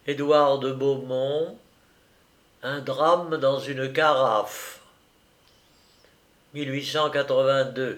Édouard de Beaumont, un drame dans une carafe, 1882.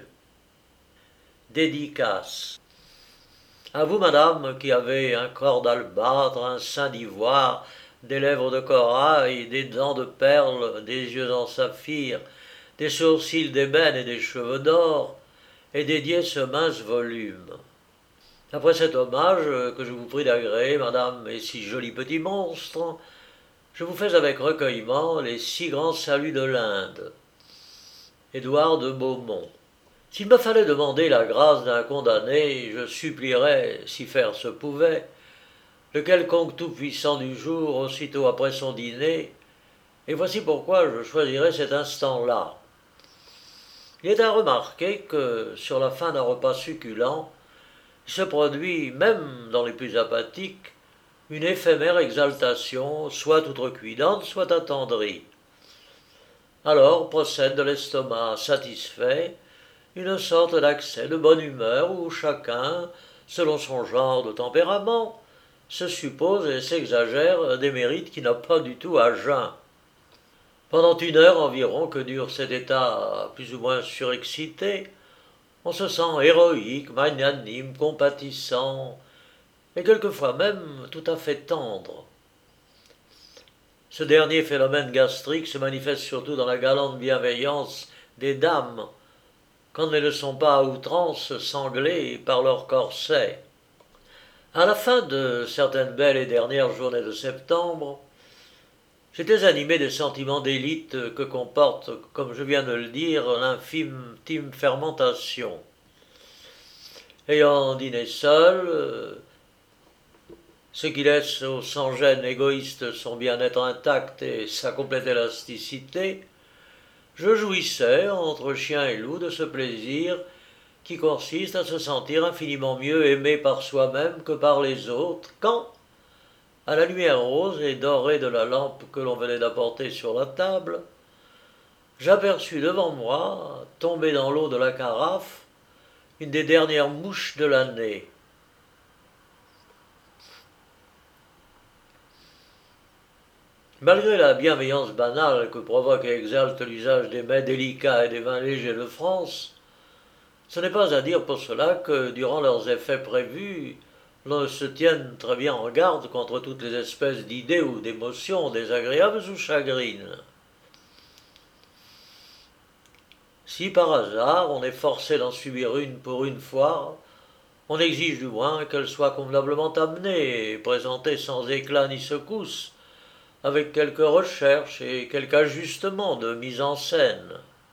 Dédicace. À vous, madame, qui avez un corps d'albâtre, un sein d'ivoire, des lèvres de corail, des dents de perle, des yeux en saphir, des sourcils d'ébène et des cheveux d'or, est dédié ce mince volume. Après cet hommage que je vous prie d'agréer, madame, et si joli petit monstre, je vous fais avec recueillement les 6 grands saluts de l'Inde. Édouard de Beaumont. S'il me fallait demander la grâce d'un condamné, je supplierais, si faire se pouvait, le quelconque tout-puissant du jour aussitôt après son dîner, et voici pourquoi je choisirais cet instant-là. Il est à remarquer que, sur la fin d'un repas succulent, il se produit, même dans les plus apathiques, une éphémère exaltation, soit outrecuidante, soit attendrie. Alors procède de l'estomac satisfait une sorte d'accès de bonne humeur où chacun, selon son genre de tempérament, se suppose et s'exagère des mérites qui n'a pas du tout à jeun. Pendant 1 heure environ que dure cet état plus ou moins surexcité, on se sent héroïque, magnanime, compatissant, et quelquefois même tout à fait tendre. Ce dernier phénomène gastrique se manifeste surtout dans la galante bienveillance des dames, quand elles ne sont pas à outrance sanglées par leur corset. À la fin de certaines belles et dernières journées de septembre, j'étais animé des sentiments d'élite que comporte, comme je viens de le dire, l'infime fermentation. Ayant dîné seul, ce qui laisse au sans-gêne égoïste son bien-être intact et sa complète élasticité, je jouissais, entre chien et loup, de ce plaisir qui consiste à se sentir infiniment mieux aimé par soi-même que par les autres, quand, à la lumière rose et dorée de la lampe que l'on venait d'apporter sur la table, j'aperçus devant moi, tombée dans l'eau de la carafe, une des dernières mouches de l'année. Malgré la bienveillance banale que provoque et exalte l'usage des mets délicats et des vins légers de France, ce n'est pas à dire pour cela que, durant leurs effets prévus, l'on se tienne très bien en garde contre toutes les espèces d'idées ou d'émotions désagréables ou chagrines. Si par hasard on est forcé d'en subir une pour une fois, on exige du moins qu'elle soit convenablement amenée et présentée sans éclat ni secousse, avec quelques recherches et quelques ajustements de mise en scène.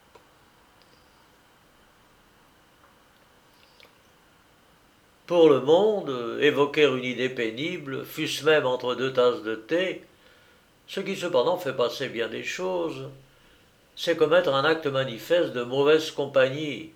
Pour le monde, évoquer une idée pénible, fût-ce même entre 2 tasses de thé, ce qui cependant fait passer bien des choses, c'est commettre un acte manifeste de mauvaise compagnie.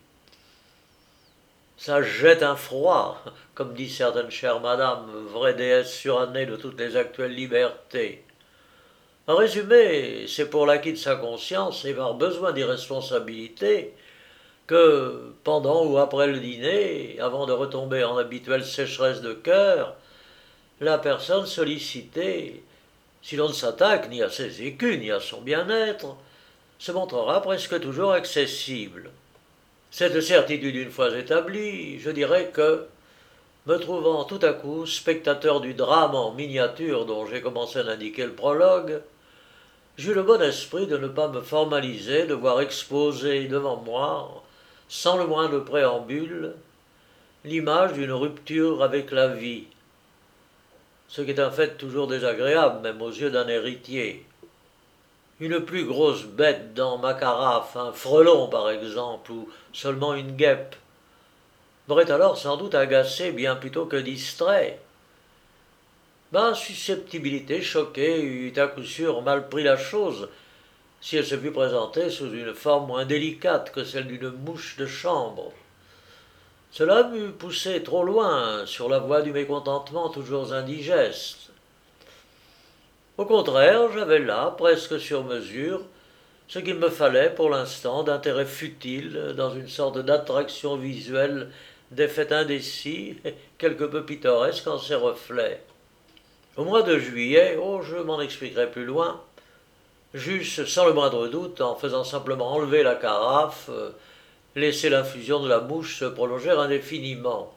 Ça jette un froid, comme dit certaines chères madames, vraies déesses surannées de toutes les actuelles libertés. En résumé, c'est pour l'acquit de sa conscience et par besoin d'irresponsabilité que, pendant ou après le dîner, avant de retomber en habituelle sécheresse de cœur, la personne sollicitée, si l'on ne s'attaque ni à ses écus ni à son bien-être, se montrera presque toujours accessible. Cette certitude une fois établie, je dirais que, me trouvant tout à coup spectateur du drame en miniature dont j'ai commencé à indiquer le prologue, j'eus le bon esprit de ne pas me formaliser, de voir exposer devant moi, sans le moindre préambule, l'image d'une rupture avec la vie, ce qui est un fait toujours désagréable, même aux yeux d'un héritier. Une plus grosse bête dans ma carafe, un frelon par exemple, ou seulement une guêpe, m'aurait alors sans doute agacé bien plutôt que distrait. Ma susceptibilité choquée eût à coup sûr mal pris la chose, si elle se fût présentée sous une forme moins délicate que celle d'une mouche de chambre. Cela m'eût poussé trop loin sur la voie du mécontentement toujours indigeste. Au contraire, j'avais là, presque sur mesure, ce qu'il me fallait pour l'instant d'intérêt futile dans une sorte d'attraction visuelle d'effet indécis, quelque peu pittoresque en ses reflets. Au mois de juillet, je m'en expliquerai plus loin, j'eusse sans le moindre doute, en faisant simplement enlever la carafe, laisser l'infusion de la mouche se prolonger indéfiniment.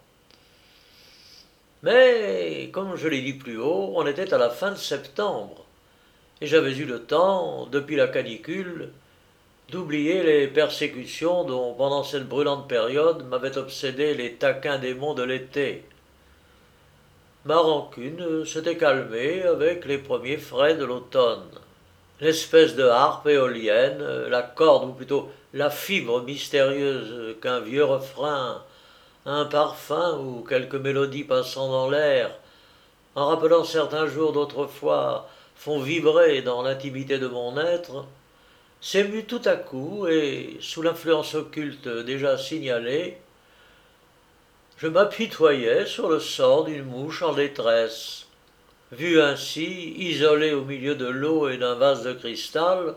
Mais, comme je l'ai dit plus haut, on était à la fin de septembre, et j'avais eu le temps, depuis la canicule, d'oublier les persécutions dont, pendant cette brûlante période, m'avaient obsédé les taquins démons de l'été. Ma rancune s'était calmée avec les premiers frais de l'automne. L'espèce de harpe éolienne, la corde, ou plutôt la fibre mystérieuse qu'un vieux refrain, un parfum ou quelques mélodies passant dans l'air, en rappelant certains jours d'autrefois, font vibrer dans l'intimité de mon être, s'émut tout à coup et, sous l'influence occulte déjà signalée, je m'apitoyais sur le sort d'une mouche en détresse. Vu ainsi, isolé au milieu de l'eau et d'un vase de cristal,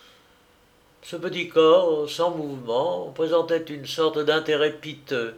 ce petit corps, sans mouvement, présentait une sorte d'intérêt piteux.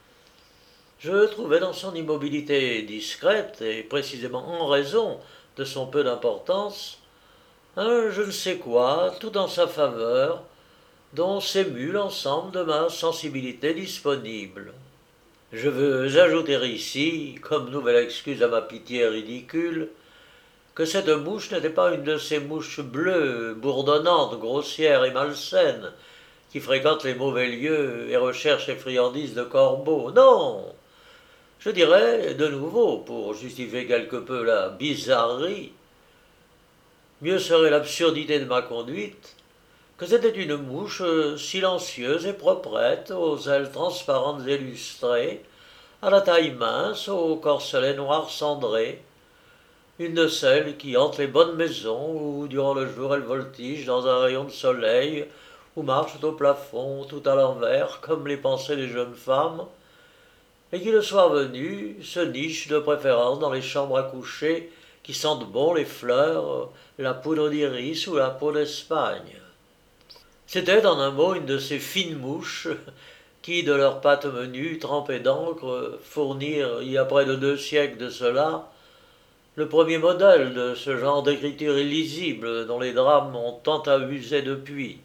Je trouvais dans son immobilité discrète, et précisément en raison de son peu d'importance, un je ne sais quoi tout en sa faveur, dont s'émut l'ensemble de ma sensibilité disponible. Je veux ajouter ici, comme nouvelle excuse à ma pitié ridicule, que cette mouche n'était pas une de ces mouches bleues, bourdonnantes, grossières et malsaines, qui fréquentent les mauvais lieux et recherchent les friandises de corbeaux. Non, je dirais, de nouveau, pour justifier quelque peu la bizarrerie, mieux serait l'absurdité de ma conduite, que c'était une mouche silencieuse et proprette, aux ailes transparentes et lustrées, à la taille mince, au corselet noir cendré, une de celles qui hantent les bonnes maisons où, durant le jour, elles voltigent dans un rayon de soleil, ou marchent au plafond tout à l'envers, comme les pensées des jeunes femmes, et qui, le soir venu, se nichent de préférence dans les chambres à coucher qui sentent bon les fleurs, la poudre d'iris ou la peau d'Espagne. C'était, en un mot, une de ces fines mouches qui, de leurs pattes menues, trempées d'encre, fournirent, il y a près de 2 siècles de cela, le premier modèle de ce genre d'écriture illisible dont les drames ont tant abusé depuis.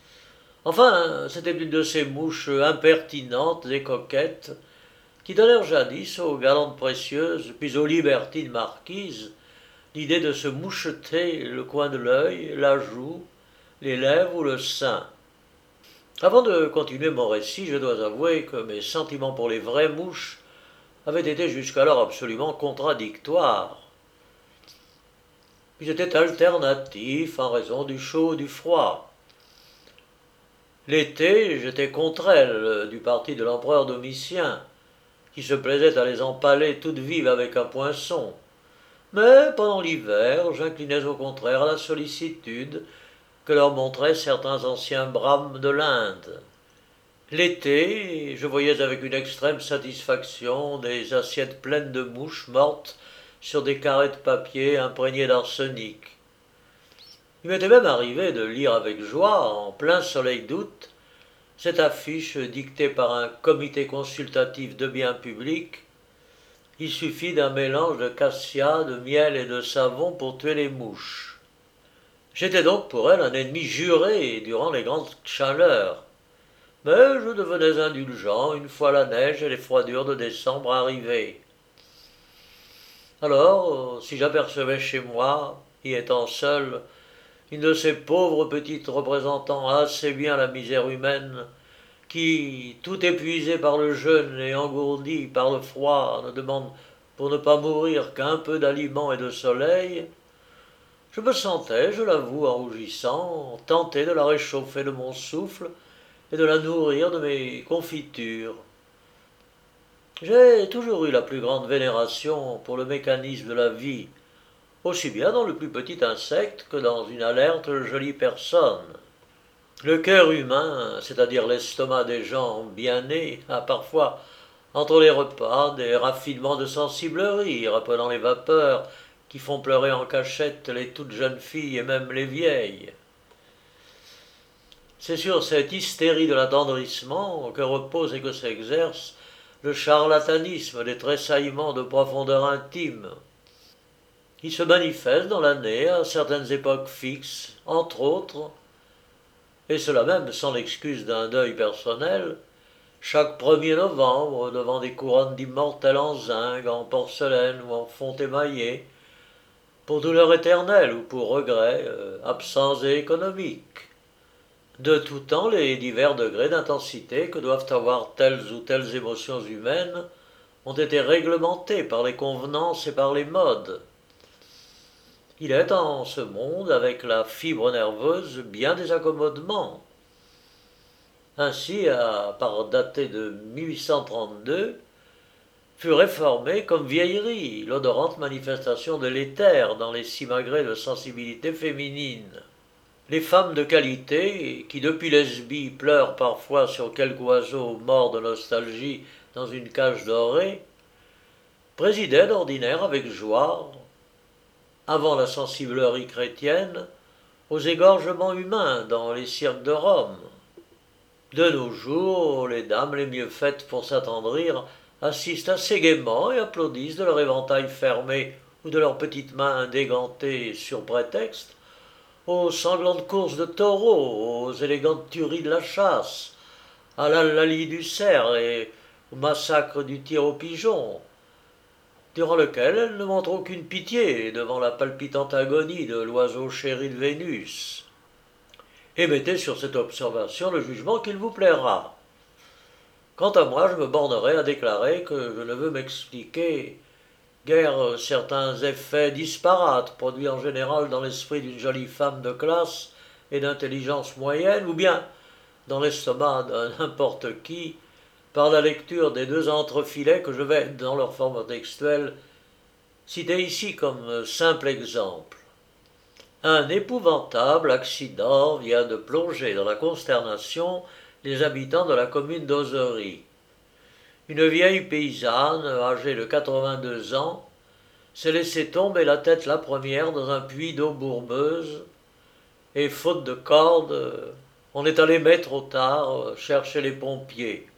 Enfin, c'était une de ces mouches impertinentes et coquettes qui donnèrent jadis aux galantes précieuses, puis aux libertines marquises, l'idée de se moucheter le coin de l'œil, la joue, les lèvres ou le sein. Avant de continuer mon récit, je dois avouer que mes sentiments pour les vraies mouches avaient été jusqu'alors absolument contradictoires. Ils étaient alternatifs en raison du chaud et du froid. L'été, j'étais contre elles, du parti de l'empereur Domitien, qui se plaisait à les empaler toutes vives avec un poinçon. Mais pendant l'hiver, j'inclinais au contraire à la sollicitude que leur montraient certains anciens brahmes de l'Inde. L'été, je voyais avec une extrême satisfaction des assiettes pleines de mouches mortes sur des carrés de papier imprégnés d'arsenic. Il m'était même arrivé de lire avec joie, en plein soleil d'août, cette affiche dictée par un comité consultatif de biens publics. Il suffit d'un mélange de cassia, de miel et de savon pour tuer les mouches. J'étais donc pour elle un ennemi juré durant les grandes chaleurs. Mais je devenais indulgent une fois la neige et les froidures de décembre arrivées. Alors, si j'apercevais chez moi, y étant seul, une de ces pauvres petites représentant assez bien la misère humaine, qui, tout épuisée par le jeûne et engourdie par le froid, ne demande pour ne pas mourir qu'un peu d'aliments et de soleil, je me sentais, je l'avoue en rougissant, tenté de la réchauffer de mon souffle et de la nourrir de mes confitures. J'ai toujours eu la plus grande vénération pour le mécanisme de la vie, aussi bien dans le plus petit insecte que dans une alerte jolie personne. Le cœur humain, c'est-à-dire l'estomac des gens bien nés, a parfois, entre les repas, des raffinements de sensiblerie, rappelant les vapeurs qui font pleurer en cachette les toutes jeunes filles et même les vieilles. C'est sur cette hystérie de l'attendrissement que repose et que s'exerce le charlatanisme des tressaillements de profondeur intime. qui se manifestent dans l'année à certaines époques fixes, entre autres, et cela même sans l'excuse d'un deuil personnel, chaque 1er novembre, devant des couronnes d'immortels en zinc, en porcelaine ou en fonte émaillée, pour douleur éternelle ou pour regret, absents et économiques. De tout temps, les divers degrés d'intensité que doivent avoir telles ou telles émotions humaines ont été réglementés par les convenances et par les modes. Il est en ce monde, avec la fibre nerveuse, bien des accommodements. Ainsi, à part dater de 1832, fut réformée comme vieillerie l'odorante manifestation de l'éther dans les simagrées de sensibilité féminine. Les femmes de qualité, qui depuis Lesbie pleurent parfois sur quelque oiseau mort de nostalgie dans une cage dorée, présidaient d'ordinaire avec joie, avant la sensiblerie chrétienne, aux égorgements humains dans les cirques de Rome. De nos jours, les dames les mieux faites pour s'attendrir assistent assez gaiement et applaudissent de leur éventail fermé ou de leurs petites mains dégantées sur prétexte aux sanglantes courses de taureaux, aux élégantes tueries de la chasse, à la lalie du cerf et au massacre du tir au pigeon, durant lequel elles ne montrent aucune pitié devant la palpitante agonie de l'oiseau chéri de Vénus. Et mettez sur cette observation le jugement qu'il vous plaira. Quant à moi, je me bornerai à déclarer que je ne veux m'expliquer guère certains effets disparates produits en général dans l'esprit d'une jolie femme de classe et d'intelligence moyenne, ou bien dans l'estomac de n'importe qui, par la lecture des 2 entrefilets que je vais, dans leur forme textuelle, citer ici comme simple exemple. Un épouvantable accident vient de plonger dans la consternation les habitants de la commune d'Ozery. Une vieille paysanne, âgée de 82 ans, s'est laissé tomber la tête la première dans un puits d'eau bourbeuse, et faute de corde, on est allé mettre trop tard chercher les pompiers.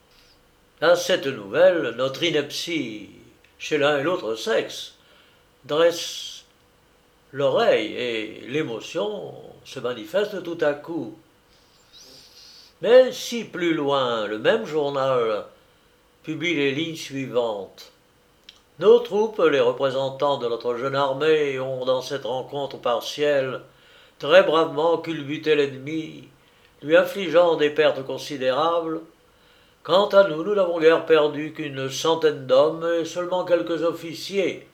À cette nouvelle, notre ineptie, chez l'un et l'autre sexe, dresse l'oreille et l'émotion se manifeste tout à coup. Mais si plus loin, le même journal publie les lignes suivantes. Nos troupes, les représentants de notre jeune armée, ont, dans cette rencontre partielle, très bravement culbuté l'ennemi, lui infligeant des pertes considérables. Quant à nous, nous n'avons guère perdu qu'une centaine d'hommes et seulement quelques officiers.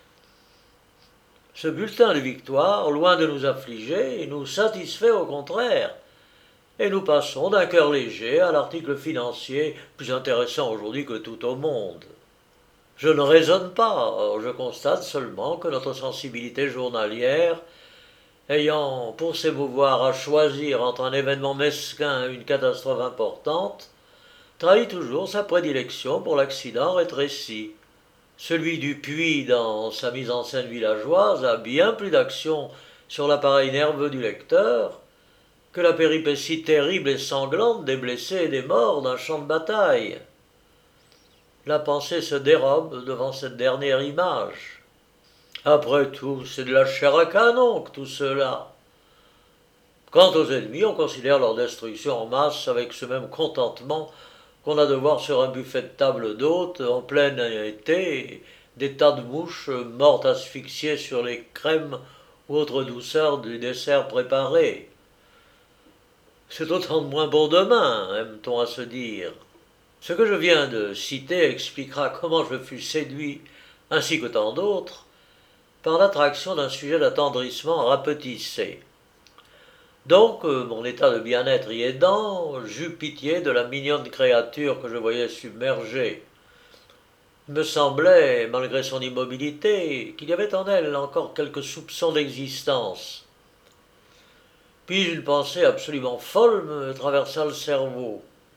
Ce bulletin de victoire, loin de nous affliger, nous satisfait au contraire, et nous passons d'un cœur léger à l'article financier, plus intéressant aujourd'hui que tout au monde. Je ne raisonne pas, je constate seulement que notre sensibilité journalière, ayant pour s'émouvoir à choisir entre un événement mesquin et une catastrophe importante, trahit toujours sa prédilection pour l'accident rétréci. Celui du puits, dans sa mise en scène villageoise, a bien plus d'action sur l'appareil nerveux du lecteur que la péripétie terrible et sanglante des blessés et des morts d'un champ de bataille. La pensée se dérobe devant cette dernière image. Après tout, c'est de la chair à canon que tout cela. Quant aux ennemis, on considère leur destruction en masse avec ce même contentement qu'on a de voir sur un buffet de table d'hôte, en plein été, des tas de mouches mortes asphyxiées sur les crèmes ou autres douceurs du dessert préparé. C'est autant de moins bon demain, aime-t-on à se dire. Ce que je viens de citer expliquera comment je fus séduit, ainsi que tant d'autres, par l'attraction d'un sujet d'attendrissement rapetissé. Donc, mon état de bien-être y aidant, j'eus pitié de la mignonne créature que je voyais submergée. Il me semblait, malgré son immobilité, qu'il y avait en elle encore quelques soupçons d'existence. Puis une pensée absolument folle me traversa le cerveau.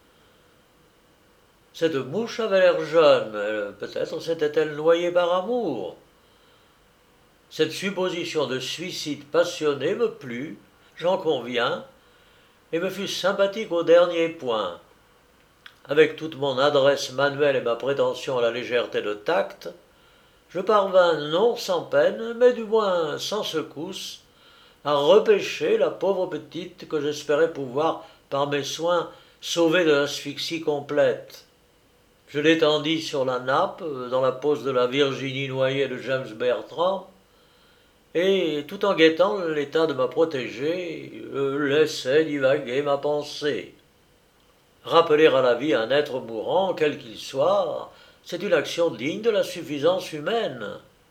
Cette mouche avait l'air jeune, peut-être s'était-elle noyée par amour. Cette supposition de suicide passionné me plut, j'en conviens, et me fut sympathique au dernier point. Avec toute mon adresse manuelle et ma prétention à la légèreté de tact, je parvins, non sans peine, mais du moins sans secousse, à repêcher la pauvre petite que j'espérais pouvoir, par mes soins, sauver de l'asphyxie complète. Je l'étendis sur la nappe, dans la pose de la Virginie noyée de James Bertrand, et, tout en guettant l'état de ma protégée, laissai divaguer ma pensée. Rappeler à la vie un être mourant, quel qu'il soit, c'est une action digne de la suffisance humaine.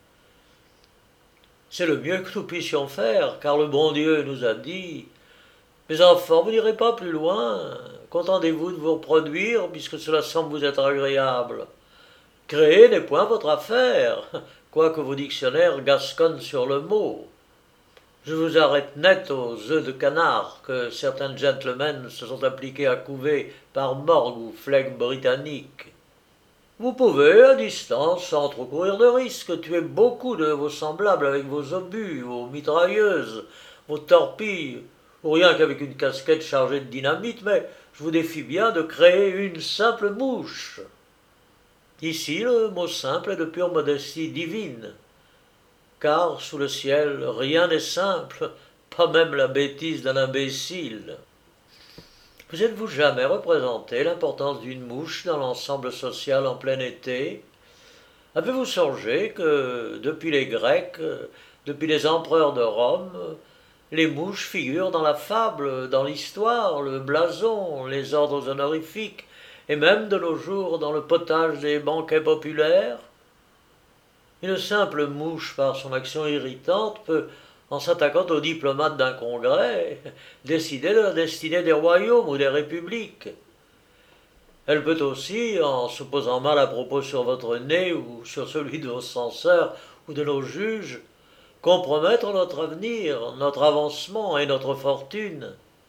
C'est le mieux que nous puissions faire, car le bon Dieu nous a dit « Mes enfants, vous n'irez pas plus loin, contentez-vous de vous reproduire, puisque cela semble vous être agréable. Créer n'est point votre affaire, quoique vos dictionnaires gasconnent sur le mot. Je vous arrête net aux œufs de canard que certains gentlemen se sont appliqués à couver par morgue ou flegme britannique. Vous pouvez, à distance, sans trop courir de risque, tuer beaucoup de vos semblables avec vos obus, vos mitrailleuses, vos torpilles, ou rien qu'avec une casquette chargée de dynamite, mais je vous défie bien de créer une simple mouche. Ici, le mot simple est de pure modestie divine, car sous le ciel, rien n'est simple, pas même la bêtise d'un imbécile. Vous êtes-vous jamais représenté l'importance d'une mouche dans l'ensemble social en plein été? Avez-vous songé que, depuis les Grecs, depuis les empereurs de Rome, les mouches figurent dans la fable, dans l'histoire, le blason, les ordres honorifiques, et même de nos jours dans le potage des banquets populaires? Une simple mouche, par son action irritante, peut, en s'attaquant aux diplomates d'un congrès, décider de la destinée des royaumes ou des républiques. Elle peut aussi, en se posant mal à propos sur votre nez ou sur celui de vos censeurs ou de nos juges, compromettre notre avenir, notre avancement et notre fortune.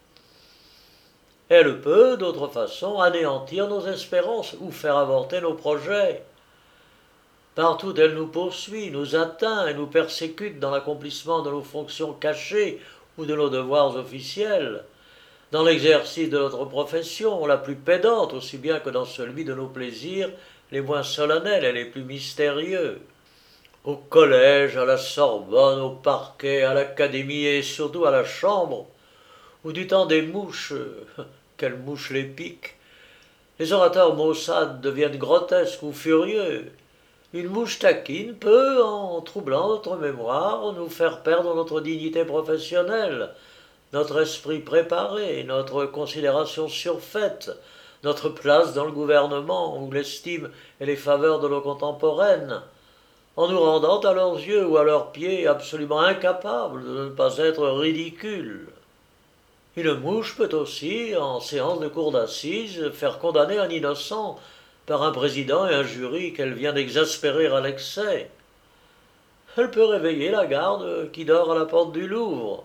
Elle peut, d'autre façon, anéantir nos espérances ou faire avorter nos projets. Partout elle nous poursuit, nous atteint et nous persécute dans l'accomplissement de nos fonctions cachées ou de nos devoirs officiels, dans l'exercice de notre profession, la plus pédante aussi bien que dans celui de nos plaisirs les moins solennels et les plus mystérieux. Au collège, à la Sorbonne, au parquet, à l'académie et surtout à la chambre, où du temps des mouches, quelles mouches les piquent, les orateurs maussades deviennent grotesques ou furieux. Une mouche taquine peut, en troublant notre mémoire, nous faire perdre notre dignité professionnelle, notre esprit préparé, notre considération surfaite, notre place dans le gouvernement ou l'estime et les faveurs de nos contemporaines, en nous rendant à leurs yeux ou à leurs pieds absolument incapables de ne pas être ridicules. Une mouche peut aussi, en séance de cour d'assises, faire condamner un innocent par un président et un jury qu'elle vient d'exaspérer à l'excès. Elle peut réveiller la garde qui dort à la porte du Louvre.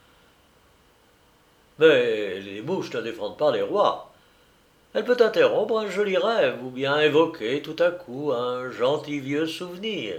Mais les mouches ne défendent pas les rois. Elle peut interrompre un joli rêve ou bien évoquer tout à coup un gentil vieux souvenir.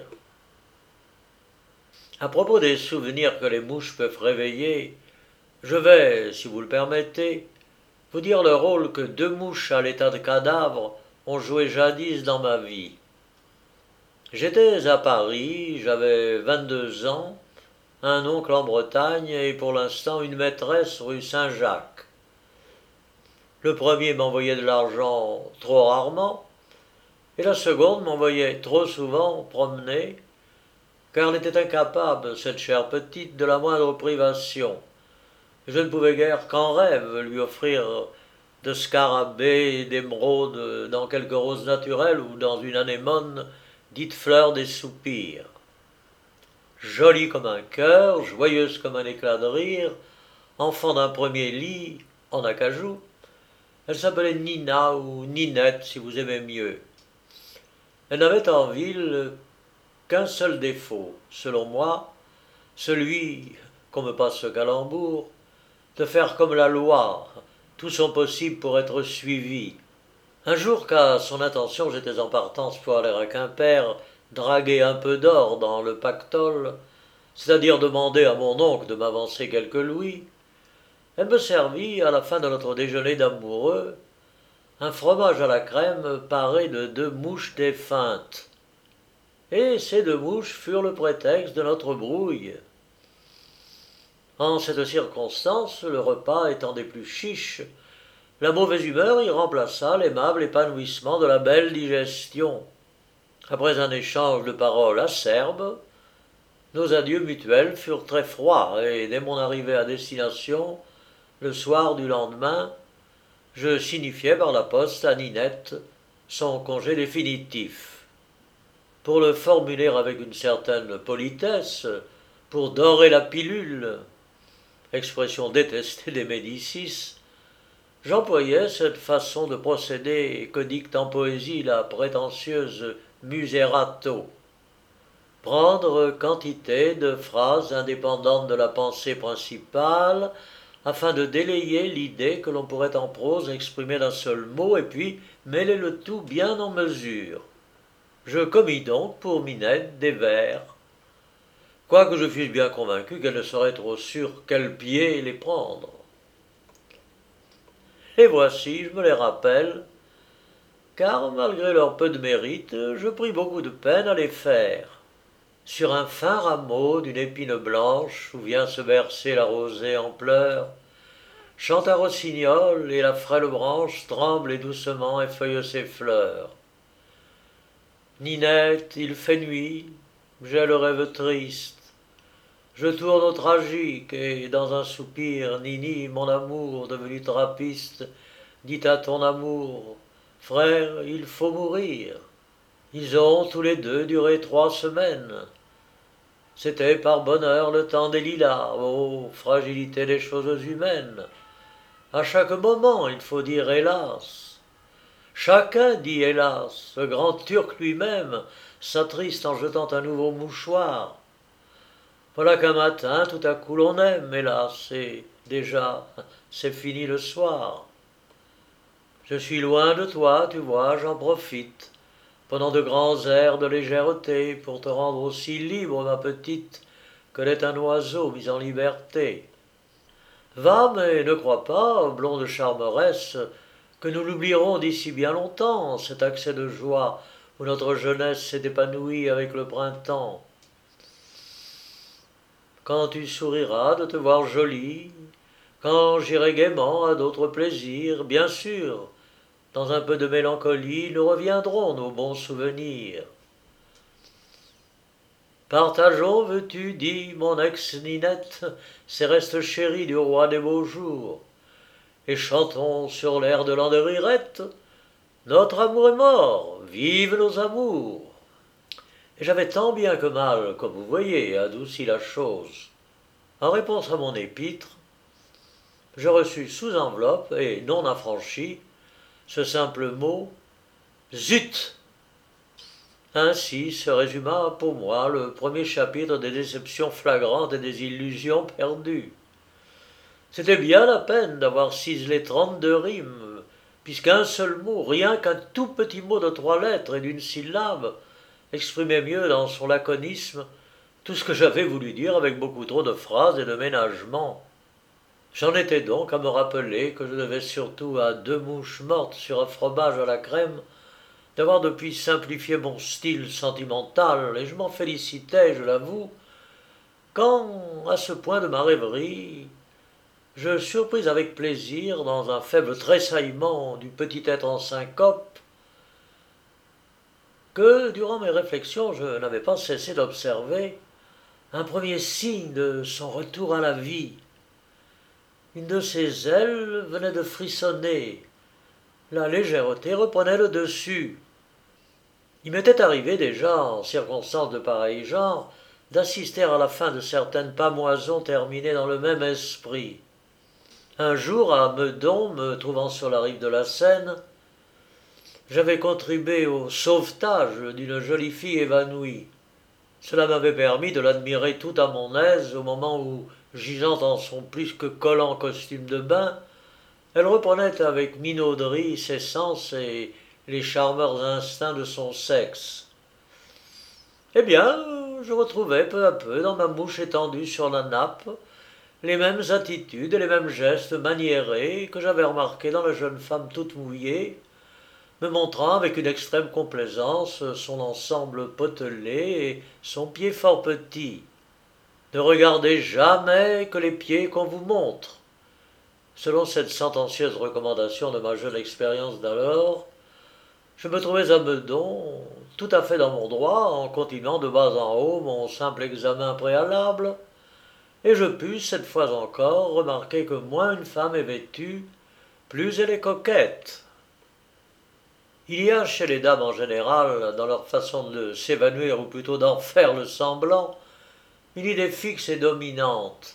À propos des souvenirs que les mouches peuvent réveiller, je vais, si vous le permettez, vous dire le rôle que deux mouches à l'état de cadavre ont joué jadis dans ma vie. J'étais à Paris, j'avais 22 ans, un oncle en Bretagne et pour l'instant une maîtresse rue Saint-Jacques. Le premier m'envoyait de l'argent trop rarement, et la seconde m'envoyait trop souvent promener, car elle était incapable, cette chère petite, de la moindre privation. Je ne pouvais guère qu'en rêve lui offrir de scarabées et d'émeraudes dans quelque rose naturelle ou dans une anémone dite fleur des soupirs. Jolie comme un cœur, joyeuse comme un éclat de rire, enfant d'un premier lit en acajou, elle s'appelait Nina ou Ninette si vous aimez mieux. Elle n'avait en ville qu'un seul défaut, selon moi, celui, qu'on me passe ce calembour, de faire comme la loi, tout son possible pour être suivi. Un jour qu'à son intention j'étais en partance pour aller à Quimper draguer un peu d'or dans le pactole, c'est-à-dire demander à mon oncle de m'avancer quelques louis, elle me servit, à la fin de notre déjeuner d'amoureux, un fromage à la crème paré de 2 mouches défuntes. et ces deux mouches furent le prétexte de notre brouille. En cette circonstance, le repas étant des plus chiches, la mauvaise humeur y remplaça l'aimable épanouissement de la belle digestion. Après un échange de paroles acerbes, nos adieux mutuels furent très froids, et dès mon arrivée à destination, le soir du lendemain, je signifiai par la poste à Ninette son congé définitif. Pour le formuler avec une certaine politesse, pour dorer la pilule, expression détestée des Médicis, j'employais cette façon de procéder que dicte en poésie la prétentieuse Muserato. Prendre quantité de phrases indépendantes de la pensée principale afin de délayer l'idée que l'on pourrait en prose exprimer d'un seul mot et puis mêler le tout bien en mesure. Je commis donc pour Minette des vers, quoique je fusse bien convaincu qu'elle ne saurait trop sur quel pied les prendre. Et voici, je me les rappelle, car malgré leur peu de mérite, je pris beaucoup de peine à les faire. Sur un fin rameau d'une épine blanche où vient se bercer la rosée en pleurs, chante un rossignol et la frêle branche tremble et doucement effeuille ses fleurs. Ninette, il fait nuit, j'ai le rêve triste. Je tourne au tragique et dans un soupir, Nini, mon amour devenu trappiste, dit à ton amour, frère, il faut mourir. Ils ont tous les deux duré 3 semaines. C'était par bonheur le temps des lilas, ô fragilité des choses humaines. À chaque moment, il faut dire hélas. Chacun dit hélas, ce grand Turc lui-même s'attriste en jetant un nouveau mouchoir. Voilà qu'un matin, tout à coup, l'on aime, hélas, et déjà, c'est fini le soir. Je suis loin de toi, tu vois, j'en profite, prenant de grands airs de légèreté, pour te rendre aussi libre, ma petite, que l'est un oiseau mis en liberté. Va, mais ne crois pas, blonde charmeresse, que nous l'oublierons d'ici bien longtemps, cet accès de joie où notre jeunesse s'est épanouie avec le printemps. Quand tu souriras de te voir jolie, quand j'irai gaiement à d'autres plaisirs, bien sûr, dans un peu de mélancolie, nous reviendrons nos bons souvenirs. Partageons, veux-tu, dit mon ex-Ninette, ces restes chéris du roi des beaux jours, et chantons sur l'air de l'an de Rirette, notre amour est mort, vive nos amours. Et j'avais tant bien que mal, comme vous voyez, adouci la chose. En réponse à mon épître, je reçus sous enveloppe, et non affranchi, ce simple mot « Zut !» Ainsi se résuma pour moi le premier chapitre des déceptions flagrantes et des illusions perdues. C'était bien la peine d'avoir ciselé 32 rimes, puisqu'un seul mot, rien qu'un tout petit mot de 3 lettres et d'une syllabe, exprimait mieux dans son laconisme tout ce que j'avais voulu dire avec beaucoup trop de phrases et de ménagements. J'en étais donc à me rappeler que je devais surtout à 2 mouches mortes sur un fromage à la crème d'avoir depuis simplifié mon style sentimental, et je m'en félicitais, je l'avoue, quand, à ce point de ma rêverie, je surpris avec plaisir, dans un faible tressaillement du petit être en syncope, que, durant mes réflexions, je n'avais pas cessé d'observer un premier signe de son retour à la vie. Une de ses ailes venait de frissonner. La légèreté reprenait le dessus. Il m'était arrivé déjà, en circonstances de pareil genre, d'assister à la fin de certaines pâmoisons terminées dans le même esprit. Un jour, à Meudon, me trouvant sur la rive de la Seine, j'avais contribué au sauvetage d'une jolie fille évanouie. Cela m'avait permis de l'admirer tout à mon aise au moment où, gisant dans son plus que collant costume de bain, elle reprenait avec minauderie ses sens et les charmeurs instincts de son sexe. Eh bien, je retrouvais peu à peu, dans ma mouche étendue sur la nappe, les mêmes attitudes et les mêmes gestes maniérés que j'avais remarqués dans la jeune femme toute mouillée, me montrant avec une extrême complaisance son ensemble potelé et son pied fort petit. Ne regardez jamais que les pieds qu'on vous montre. Selon cette sentencieuse recommandation de ma jeune expérience d'alors, je me trouvais à Meudon, tout à fait dans mon droit, en continuant de bas en haut mon simple examen préalable, et je pus, cette fois encore, remarquer que moins une femme est vêtue, plus elle est coquette. Il y a chez les dames en général, dans leur façon de s'évanouir ou plutôt d'en faire le semblant, une idée fixe et dominante,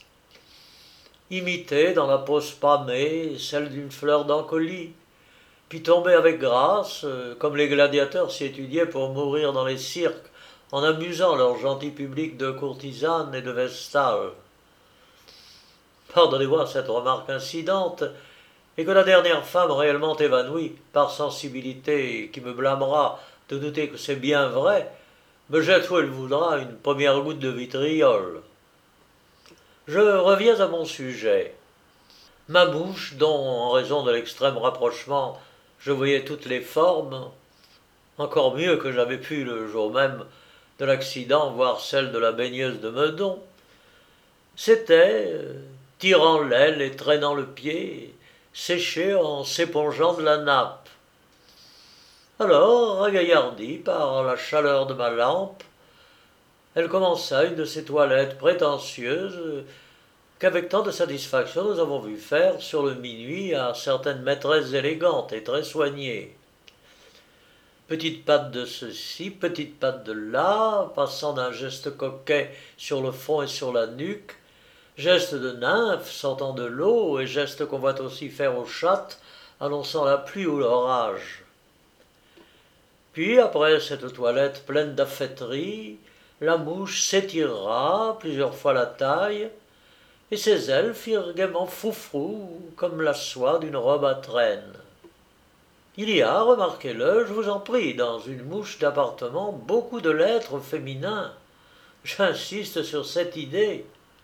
imitée dans la pose pâmée, celle d'une fleur d'encolie, puis tombée avec grâce, comme les gladiateurs s'y étudiaient pour mourir dans les cirques, en amusant leur gentil public de courtisanes et de vestales. Pardonnez-moi cette remarque incidente, et que la dernière femme réellement évanouie, par sensibilité qui me blâmera de douter que c'est bien vrai, me jette où elle voudra une première goutte de vitriol. Je reviens à mon sujet. Ma bouche, dont, en raison de l'extrême rapprochement, je voyais toutes les formes, encore mieux que j'avais pu le jour même de l'accident voir celle de la baigneuse de Meudon, s'était, tirant l'aile et traînant le pied, séchée en s'épongeant de la nappe. Alors, ragaillardie par la chaleur de ma lampe, elle commença une de ces toilettes prétentieuses qu'avec tant de satisfaction nous avons vu faire sur le minuit à certaines maîtresses élégantes et très soignées. Petite patte de ceci, petite patte de là, passant d'un geste coquet sur le front et sur la nuque, geste de nymphe sortant de l'eau et geste qu'on voit aussi faire aux chattes annonçant la pluie ou l'orage. Puis, après cette toilette pleine d'affaîterie, la mouche s'étira plusieurs fois la taille, et ses ailes firent gaiement froufrou comme la soie d'une robe à traîne. Il y a, remarquez-le, je vous en prie, dans une mouche d'appartement beaucoup de l'être féminin. J'insiste sur cette idée.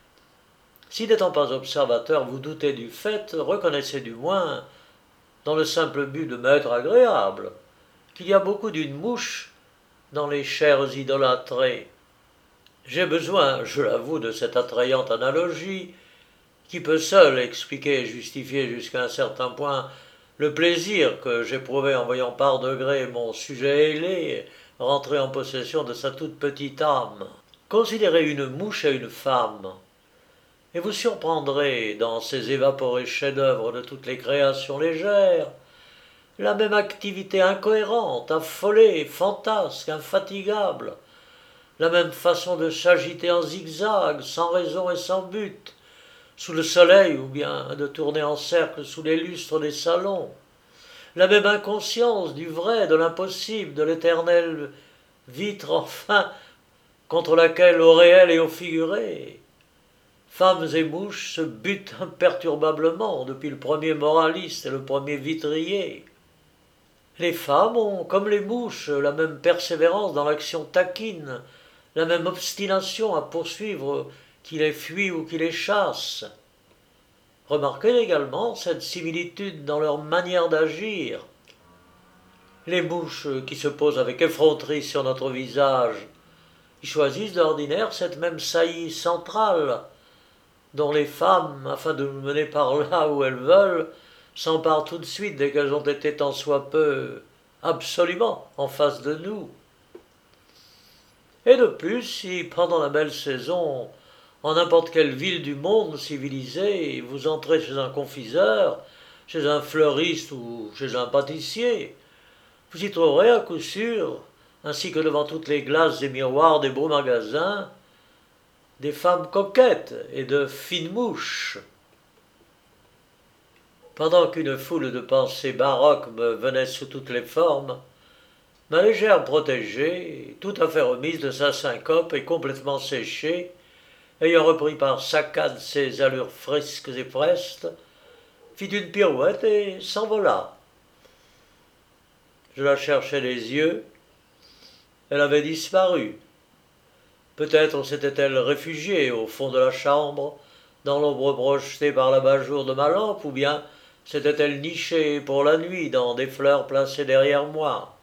Si n'étant pas observateur vous doutez du fait, reconnaissez du moins, dans le simple but de m'être agréable, qu'il y a beaucoup d'une mouche dans les chairs idolâtrées. J'ai besoin, je l'avoue, de cette attrayante analogie, qui peut seule expliquer et justifier jusqu'à un certain point le plaisir que j'éprouvais en voyant par degrés mon sujet ailé rentrer en possession de sa toute petite âme. Considérez une mouche et une femme, et vous surprendrez, dans ces évaporés chefs-d'œuvre de toutes les créations légères, la même activité incohérente, affolée, fantasque, infatigable, la même façon de s'agiter en zigzag, sans raison et sans but, sous le soleil ou bien de tourner en cercle sous les lustres des salons, la même inconscience du vrai, de l'impossible, de l'éternelle vitre enfin, contre laquelle au réel et au figuré, femmes et mouches se butent imperturbablement depuis le premier moraliste et le premier vitrier. Les femmes ont, comme les mouches, la même persévérance dans l'action taquine, la même obstination à poursuivre qui les fuit ou qui les chasse. Remarquez également cette similitude dans leur manière d'agir. Les mouches qui se posent avec effronterie sur notre visage y choisissent d'ordinaire cette même saillie centrale, dont les femmes, afin de nous mener par là où elles veulent, s'emparent tout de suite dès qu'elles ont été tant soit peu absolument en face de nous. Et de plus, si pendant la belle saison, en n'importe quelle ville du monde civilisé, vous entrez chez un confiseur, chez un fleuriste ou chez un pâtissier, vous y trouverez à coup sûr, ainsi que devant toutes les glaces et miroirs des beaux magasins, des femmes coquettes et de fines mouches. Pendant qu'une foule de pensées baroques me venait sous toutes les formes, ma légère protégée, tout à fait remise de sa syncope et complètement séchée, ayant repris par saccades ses allures frisques et prestes, fit une pirouette et s'envola. Je la cherchais des yeux, elle avait disparu. Peut-être s'était-elle réfugiée au fond de la chambre, dans l'ombre projetée par l'abat-jour de ma lampe, ou bien S'était-elle nichée pour la nuit dans des fleurs placées derrière moi?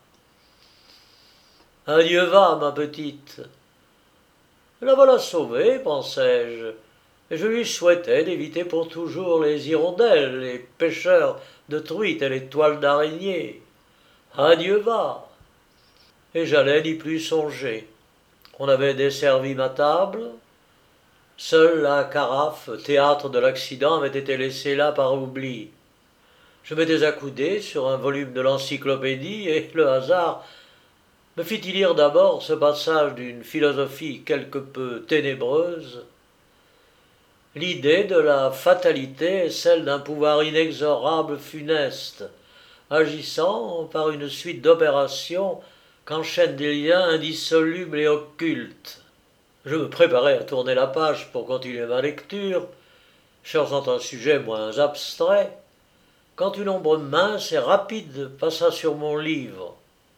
Adieu va, ma petite. La voilà sauvée, pensai-je, et je lui souhaitais d'éviter pour toujours les hirondelles, les pêcheurs de truites et les toiles d'araignées. Adieu va. Et j'allais n'y plus songer. On avait desservi ma table. Seule la carafe, théâtre de l'accident, avait été laissée là par oubli. Je m'étais accoudé sur un volume de l'encyclopédie et le hasard me fit-il lire d'abord ce passage d'une philosophie quelque peu ténébreuse. L'idée de la fatalité est celle d'un pouvoir inexorable funeste, agissant par une suite d'opérations qu'enchaînent des liens indissolubles et occultes. Je me préparais à tourner la page pour continuer ma lecture, cherchant un sujet moins abstrait, quand une ombre mince et rapide passa sur mon livre.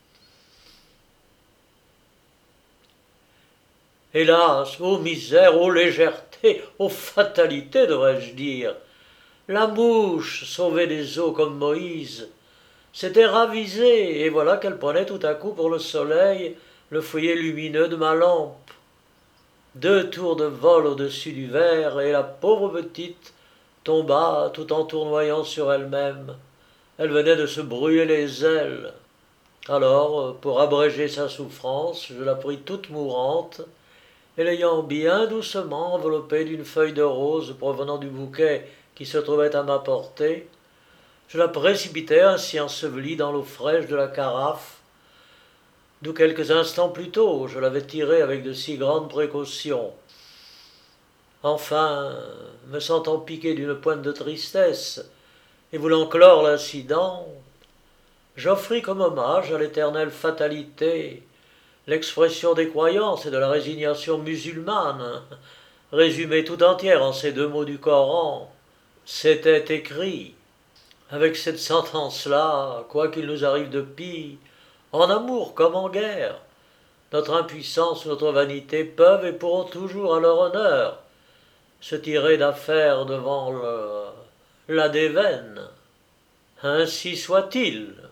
Hélas, ô misère, ô légèreté, ô fatalité, devrais-je dire, la mouche, sauvée des eaux comme Moïse, s'était ravisée, et voilà qu'elle prenait tout à coup pour le soleil le foyer lumineux de ma lampe. 2 tours de vol au-dessus du verre, et la pauvre petite tomba tout en tournoyant sur elle-même. Elle venait de se brûler les ailes. Alors, pour abréger sa souffrance, je la pris toute mourante, et l'ayant bien doucement enveloppée d'une feuille de rose provenant du bouquet qui se trouvait à ma portée, je la précipitai ainsi ensevelie dans l'eau fraîche de la carafe, d'où quelques instants plus tôt je l'avais tirée avec de si grandes précautions. Enfin, me sentant piqué d'une pointe de tristesse, et voulant clore l'incident, j'offris comme hommage à l'éternelle fatalité l'expression des croyances et de la résignation musulmane, résumée tout entière en ces 2 mots du Coran. C'était écrit. Avec cette sentence-là, quoi qu'il nous arrive de pis, en amour comme en guerre, notre impuissance ou notre vanité peuvent et pourront toujours, à leur honneur, se tirer d'affaire devant la déveine. Ainsi soit-il.